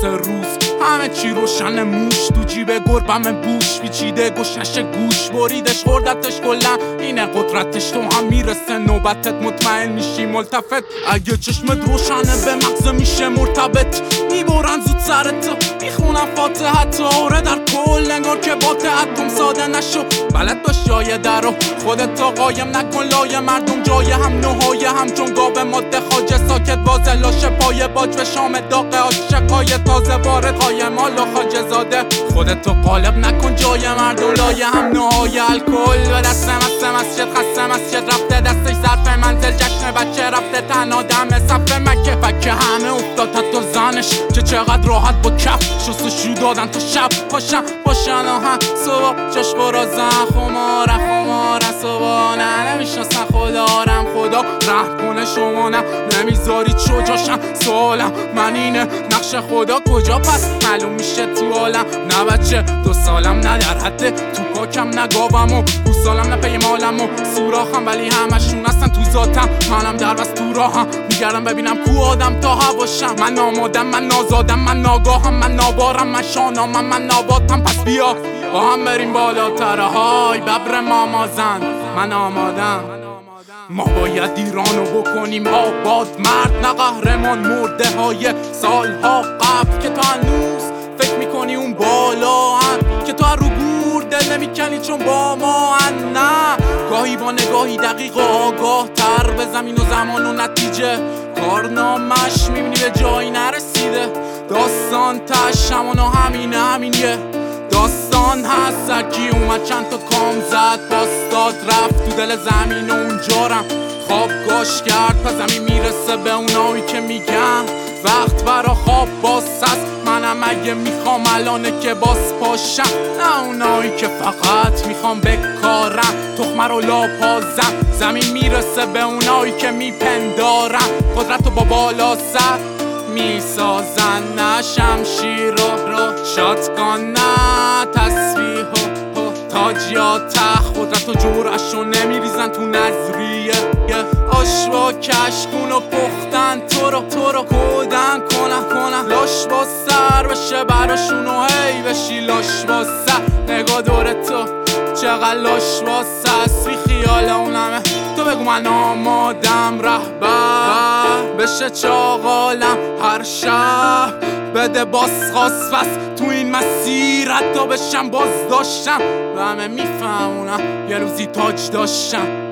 مثل روز همه چی روشن، موش تو جیب گربم بوش پیچیده گشنش گوش بریدش خوردتش کلا اینه قدرتش، تو هم میرسه نوبتت مطمئن میشی ملتفت. اگه چشمت روشنه به مغز میشه مرتبط، میبرن زود سرتو میخونن فاتحت آره در کل انگار که با تحکم ساده نشو. بلد باش جای درو خودتو قایم نکن لای مردم، جای هم نوهای هم چون گاب ماده خاجه ساکت وازه لاشه پای باج به شام داغه عاشقای تازه وارد قایم حالا خاجه زاده. خودتو قالب نکن جای مردم لای هم نوهای الکل به دست مسجد خسته مسجد رفته دستش ظرف منزل جشن بچه رفته تنها دم صف مکه بکه همه افتاد حتی زنش که چقدر راحت با کف شستشو دادن تا شب باشن آهن صبح جاش برازن خمارن صبح نه نمیشناسن خدارم خدا رحم کنه شما نه نمیذارید شجاشم سوالم من اینه نقش خدا کجا پس معلوم میشه تو عالم نه بچه 2 سالم نه در حد تو پاکم نگاوم و گوسالم نه پی مالم و سوراخم ولی همشون هستن تو ذاتم منم در بس تو راهم میگردم ببینم کو آدم تا هواشم من آمادم من نازادم من ناگاهم من نابارم من شانامم من ناباتم پس بیا با هم بریم بالاتر های ببر مامازن من آمادم. ما باید ایرانو بکنیم آباد مرد نه قهرمان مرده های سالها قبل که تو هنوز فکر میکنی اون بالا هم که تو رو گور دل نمیکنی چون با ما نه گاهی با نگاهی دقیق و آگاه تر به زمین و زمان و نتیجه کارنامش میبینی به جایی نرسیده داستان تش همانو همینه داستان هست سرکی اومد چند تا کام زد باستاد رفت تو دل زمین و اونجارم خواب گاش کرد پس زمین میرسه به اونایی که میگن وقت برا خواب باز هست منم اگه میخوام الانه که باز پاشم نه اونایی که فقط میخوام بکارم تخمه رو لاپازم زمین میرسه به اونایی که میپندارم قدرت رو با بالا سر میسازن نه شمشیر رو شاتگان نه تسبیح و تاج یا تخت قدرت و جورش رو نمیریزن تو نظریه آش با کشکون و پختن تو رو کودن کنن لاش با سر بشه براشون و هی بشی لاش با سر نگاه دور تو چقدر لاش با سر بی خیال اونمه تو بگو من آمادم رهبر بشه چاقالم هر شب بده باسخواست بس تو این مسیر حتی بشم باز داشتم و همه میفهمونم یه روزی تاج داشتم